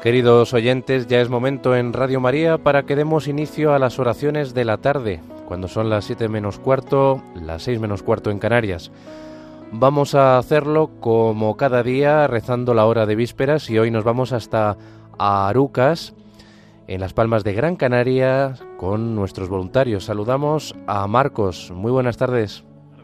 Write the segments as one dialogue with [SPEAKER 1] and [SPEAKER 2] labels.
[SPEAKER 1] Queridos oyentes, ya es momento en Radio María para que demos inicio a las oraciones de la tarde, cuando son las 7 menos cuarto, las 6 menos cuarto en Canarias. Vamos a hacerlo como cada día rezando la hora de vísperas y hoy nos vamos hasta Arucas, en las Palmas de Gran Canaria, con nuestros voluntarios. Saludamos a Marcos. Muy buenas tardes.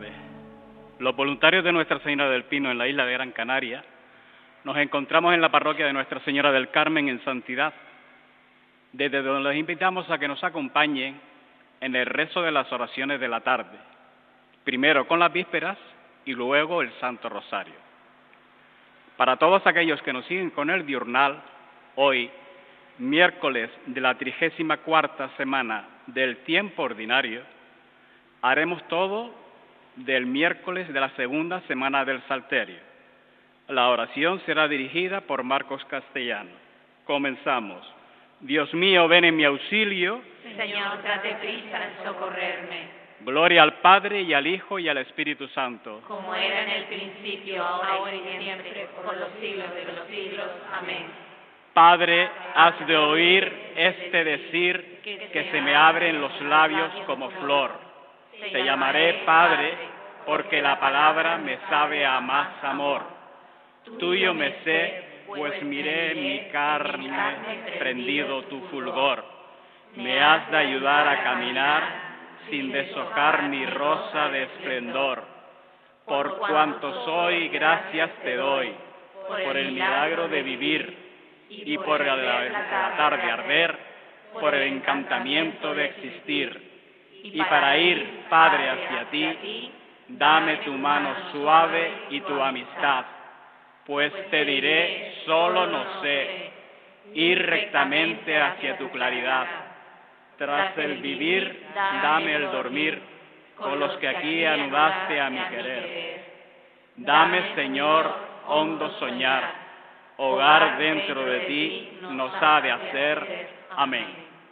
[SPEAKER 2] Los voluntarios de Nuestra Señora del Pino en la isla de Gran Canaria nos encontramos en la parroquia de Nuestra Señora del Carmen en Santidad, desde donde les invitamos a que nos acompañen en el rezo de las oraciones de la tarde, primero con las vísperas y luego el Santo Rosario. Para todos aquellos que nos siguen con el diurnal, hoy, miércoles de la 34ª semana del tiempo ordinario, haremos todo del miércoles de la segunda semana del Salterio. La oración será dirigida por Marcos Castellano. Comenzamos. Dios mío, ven en mi auxilio.
[SPEAKER 3] Señor, date prisa en socorrerme.
[SPEAKER 2] Gloria al Padre, y al Hijo, y al Espíritu Santo.
[SPEAKER 3] Como era en el principio, ahora y siempre, por los siglos de los siglos. Amén.
[SPEAKER 2] Padre, haz de oír este decir que se me abren los labios como flor. Te llamaré Padre, porque la palabra me sabe a más amor. Tuyo me sé, pues miré en mi carne prendido tu fulgor. Me has de ayudar a caminar sin deshojar mi rosa de esplendor. Por cuanto soy, gracias te doy, por el milagro de vivir y por el tratar de arder, por el encantamiento de existir. Y para ir, Padre, hacia ti, dame tu mano suave y tu amistad. Pues te diré, solo no sé, ir rectamente hacia tu claridad. Tras el vivir, dame el dormir, con los que aquí anudaste a mi querer. Dame, Señor, hondo soñar, hogar dentro de ti nos ha de hacer. Amén.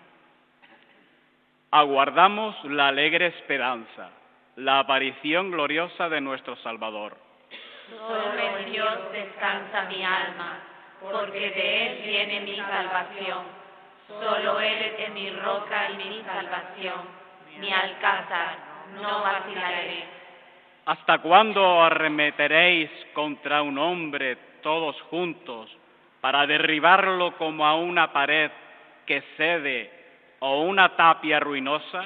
[SPEAKER 2] Aguardamos la alegre esperanza, la aparición gloriosa de nuestro Salvador.
[SPEAKER 3] Solo en Dios descansa mi alma, porque de Él viene mi salvación. Solo Él es mi roca y mi salvación, mi alcázar, no vacilaré.
[SPEAKER 2] ¿Hasta cuándo arremeteréis contra un hombre todos juntos para derribarlo como a una pared que cede o una tapia ruinosa?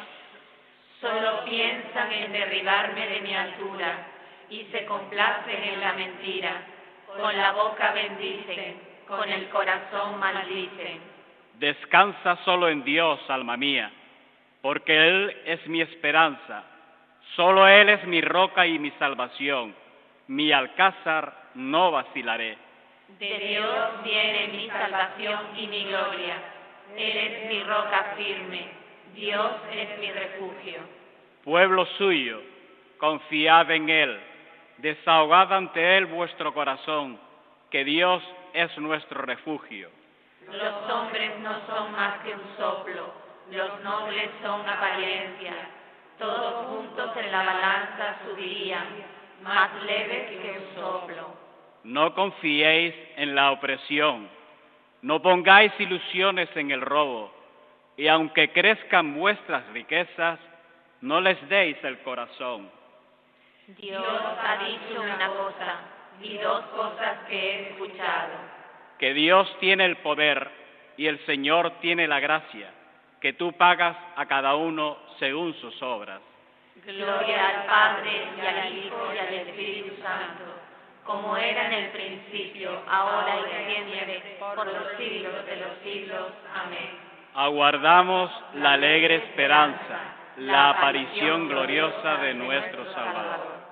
[SPEAKER 3] Solo piensan en derribarme de mi altura y se complacen en la mentira. Con la boca bendicen, con el corazón maldicen.
[SPEAKER 2] Descansa solo en Dios, alma mía, porque Él es mi esperanza. Solo Él es mi roca y mi salvación. Mi alcázar no vacilaré.
[SPEAKER 3] De Dios viene mi salvación y mi gloria. Él es mi roca firme. Dios es mi refugio.
[SPEAKER 2] Pueblo suyo, confiad en Él. Desahogad ante Él vuestro corazón, que Dios es nuestro refugio.
[SPEAKER 3] Los hombres no son más que un soplo, los nobles son apariencia. Todos juntos en la balanza subirían, más leves que un soplo.
[SPEAKER 2] No confiéis en la opresión, no pongáis ilusiones en el robo, y aunque crezcan vuestras riquezas, no les deis el corazón.
[SPEAKER 3] Dios ha dicho una cosa y dos cosas que he escuchado.
[SPEAKER 2] Que Dios tiene el poder y el Señor tiene la gracia, que tú pagas a cada uno según sus obras.
[SPEAKER 3] Gloria al Padre y al Hijo y al Espíritu Santo, como era en el principio, ahora y siempre, por los siglos de los siglos. Amén.
[SPEAKER 2] Aguardamos la alegre esperanza, la aparición gloriosa de nuestro Salvador.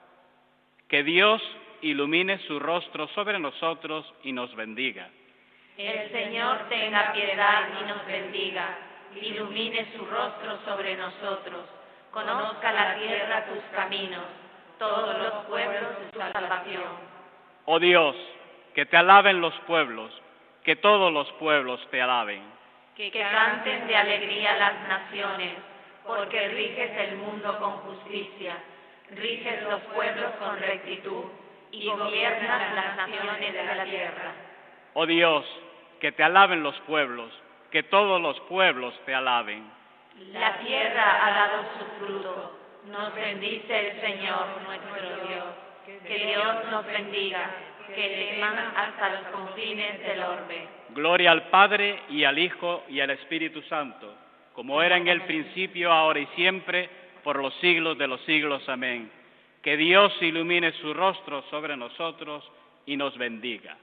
[SPEAKER 2] Que Dios ilumine su rostro sobre nosotros y nos bendiga.
[SPEAKER 3] El Señor tenga piedad y nos bendiga, ilumine su rostro sobre nosotros, conozca la tierra tus caminos, todos los pueblos tu salvación.
[SPEAKER 2] Oh Dios, que te alaben los pueblos, que todos los pueblos te alaben.
[SPEAKER 3] Que canten de alegría las naciones, porque riges el mundo con justicia, riges los pueblos con rectitud y gobiernas las naciones de la tierra.
[SPEAKER 2] Oh Dios, que te alaben los pueblos, que todos los pueblos te alaben.
[SPEAKER 3] La tierra ha dado su fruto, nos bendice el Señor nuestro Dios. Que Dios nos bendiga, que teman hasta los confines del orbe.
[SPEAKER 2] Gloria al Padre, y al Hijo, y al Espíritu Santo, como era en el principio, ahora y siempre, por los siglos de los siglos. Amén. Que Dios ilumine su rostro sobre nosotros y nos bendiga.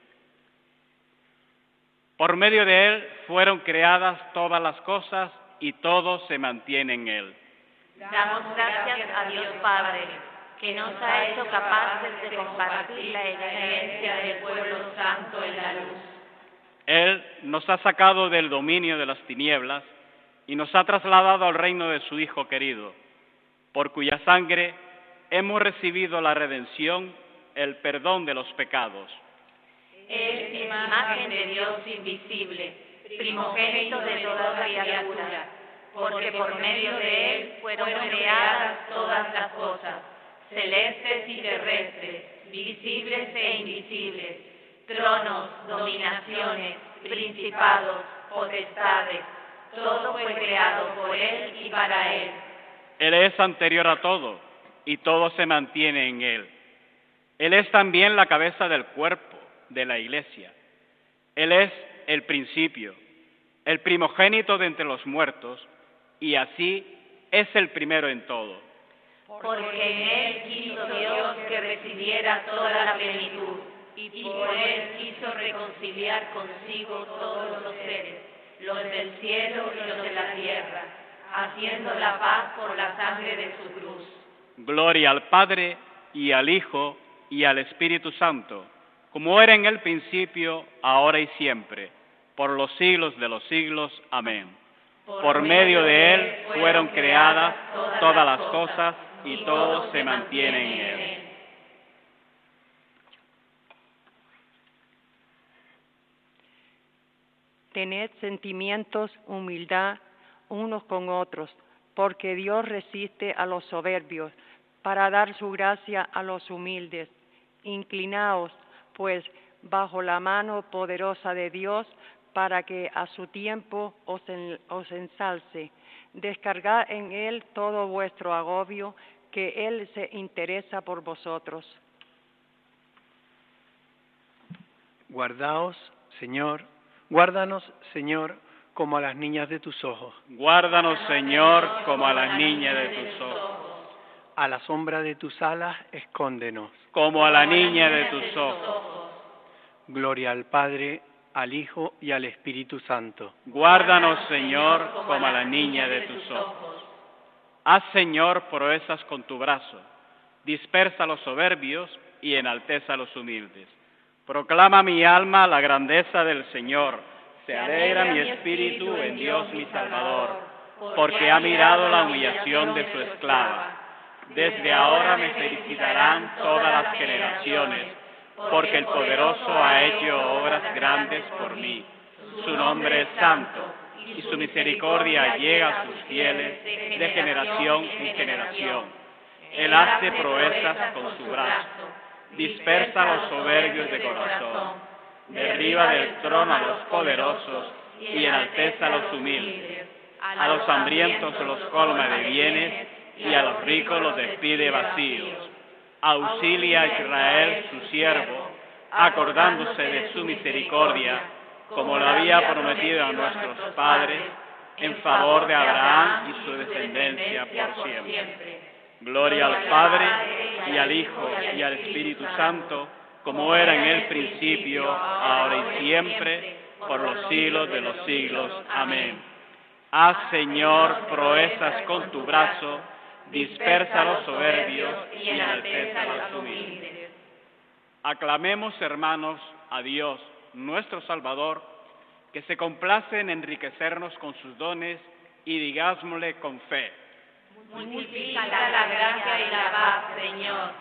[SPEAKER 2] Por medio de Él fueron creadas todas las cosas y todo se mantiene en Él.
[SPEAKER 3] Damos gracias a Dios Padre, que nos ha hecho capaces de compartir la excelencia del pueblo santo en la luz.
[SPEAKER 2] Él nos ha sacado del dominio de las tinieblas y nos ha trasladado al reino de su Hijo querido, por cuya sangre hemos recibido la redención, el perdón de los pecados.
[SPEAKER 3] Él es imagen de Dios invisible, primogénito de toda criatura, porque por medio de Él fueron creadas todas las cosas, celestes y terrestres, visibles e invisibles, tronos, dominaciones, principados, potestades, todo fue creado por Él y para Él.
[SPEAKER 2] Él es anterior a todo, y todo se mantiene en Él. Él es también la cabeza del cuerpo, de la Iglesia. Él es el principio, el primogénito de entre los muertos, y así es el primero en todo.
[SPEAKER 3] Porque en Él quiso Dios que recibiera toda la plenitud, y por Él quiso reconciliar consigo todos los seres, los del cielo y los de la tierra, haciendo la paz por la sangre de su cruz.
[SPEAKER 2] Gloria al Padre, y al Hijo, y al Espíritu Santo, como era en el principio, ahora y siempre, por los siglos de los siglos. Amén. Por medio de Él fueron creadas todas las cosas, y todo se mantiene en Él.
[SPEAKER 4] Tened sentimientos, humildad unos con otros, porque Dios resiste a los soberbios, para dar su gracia a los humildes. Inclinaos, pues, bajo la mano poderosa de Dios, para que a su tiempo os ensalce. Descargad en Él todo vuestro agobio, que Él se interesa por vosotros.
[SPEAKER 5] Guárdanos, Señor, como a las niñas de tus ojos.
[SPEAKER 2] Guárdanos, Señor, como a las niñas de tus ojos.
[SPEAKER 5] A la sombra de tus alas, escóndenos.
[SPEAKER 2] Como a la niña de tus ojos.
[SPEAKER 5] Gloria al Padre, al Hijo y al Espíritu Santo.
[SPEAKER 2] Guárdanos, Señor, como a la niña de tus ojos. Haz, Señor, proezas con tu brazo. Dispersa a los soberbios y enalteza a los humildes. Proclama mi alma la grandeza del Señor. Se alegra mi espíritu en Dios mi Salvador, porque ha mirado la humillación de su esclava. Desde ahora me felicitarán todas las generaciones, porque el Poderoso ha hecho obras grandes por mí. Su nombre es santo, y su misericordia llega a sus fieles de generación en generación. Él hace proezas con su brazo, dispersa a los soberbios de corazón, derriba del trono a los poderosos y enalteza a los humildes. A los hambrientos los colma de bienes y a los ricos los despide vacíos. Auxilia a Israel su siervo, acordándose de su misericordia, como lo había prometido a nuestros padres, en favor de Abraham y su descendencia por siempre. Gloria al Padre, y al Hijo, y al Espíritu Santo, como era en el principio, ahora y siempre, por los siglos de los siglos. Amén. Haz, Señor, proezas con tu brazo, dispersa a los soberbios y enalteza a los humildes. Aclamemos, hermanos, a Dios, nuestro Salvador, que se complace en enriquecernos con sus dones, y digámosle con fe:
[SPEAKER 3] multiplica la gracia y la paz, Señor.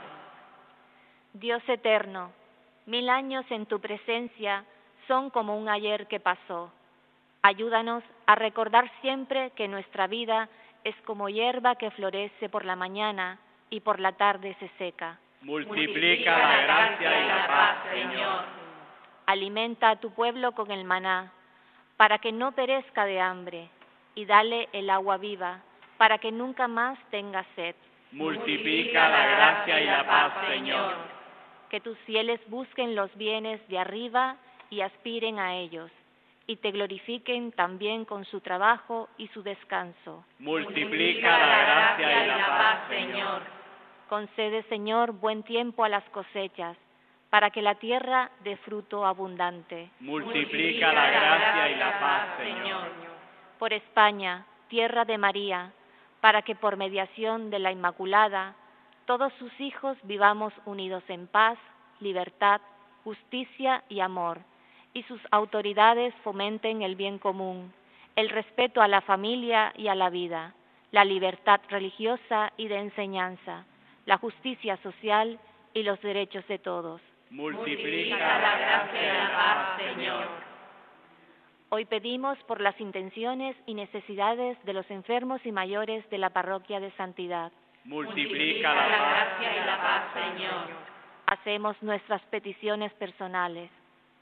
[SPEAKER 6] Dios eterno, 1000 años en tu presencia son como un ayer que pasó. Ayúdanos a recordar siempre que nuestra vida es como hierba que florece por la mañana y por la tarde se seca.
[SPEAKER 2] Multiplica la gracia y la paz, Señor.
[SPEAKER 6] Alimenta a tu pueblo con el maná, para que no perezca de hambre, y dale el agua viva, para que nunca más tenga sed.
[SPEAKER 2] Multiplica la gracia y la paz, Señor.
[SPEAKER 6] Que tus fieles busquen los bienes de arriba y aspiren a ellos, y te glorifiquen también con su trabajo y su descanso.
[SPEAKER 2] Multiplica la gracia y la paz, Señor.
[SPEAKER 6] Concede, Señor, buen tiempo a las cosechas, para que la tierra dé fruto abundante.
[SPEAKER 2] Multiplica la gracia y la paz, Señor.
[SPEAKER 6] Por España, tierra de María, para que por mediación de la Inmaculada, todos sus hijos vivamos unidos en paz, libertad, justicia y amor, y sus autoridades fomenten el bien común, el respeto a la familia y a la vida, la libertad religiosa y de enseñanza, la justicia social y los derechos de todos.
[SPEAKER 2] Multiplica la gracia y la paz, Señor.
[SPEAKER 6] Hoy pedimos por las intenciones y necesidades de los enfermos y mayores de la Parroquia de Santidad.
[SPEAKER 2] Multiplica la gracia y la paz, Señor.
[SPEAKER 6] Hacemos nuestras peticiones personales.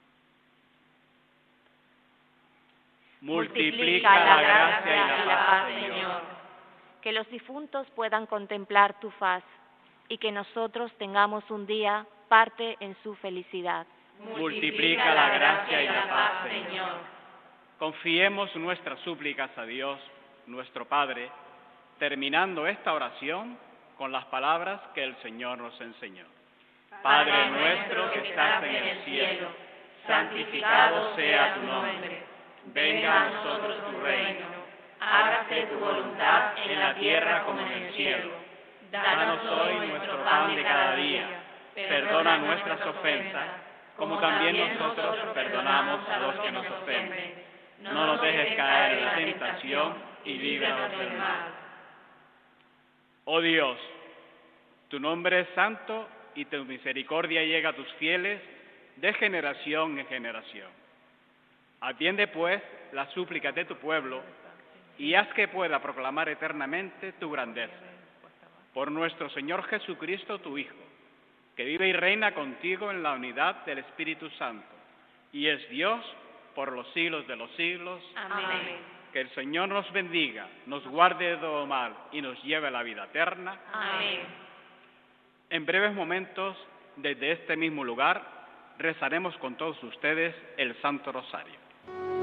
[SPEAKER 2] Multiplica la gracia y la paz, Señor.
[SPEAKER 6] Que los difuntos puedan contemplar tu faz y que nosotros tengamos un día parte en su felicidad.
[SPEAKER 2] Multiplica la gracia y la paz, Señor. Confiemos nuestras súplicas a Dios, nuestro Padre, terminando esta oración con las palabras que el Señor nos enseñó. Padre nuestro que estás en el cielo, santificado sea tu nombre. Venga a nosotros tu reino. Hágase tu voluntad en la tierra como en el cielo. Danos hoy nuestro pan de cada día. Perdona nuestras ofensas, como también nosotros perdonamos a los que nos ofenden. No nos dejes caer en la tentación y líbranos del mal. Oh Dios, tu nombre es santo y tu misericordia llega a tus fieles de generación en generación. Atiende, pues, las súplicas de tu pueblo y haz que pueda proclamar eternamente tu grandeza. Por nuestro Señor Jesucristo, tu Hijo, que vive y reina contigo en la unidad del Espíritu Santo, y es Dios por los siglos de los siglos.
[SPEAKER 6] Amén.
[SPEAKER 2] Que el Señor nos bendiga, nos guarde de todo mal y nos lleve a la vida eterna.
[SPEAKER 6] Amén.
[SPEAKER 2] En breves momentos, desde este mismo lugar, rezaremos con todos ustedes el Santo Rosario.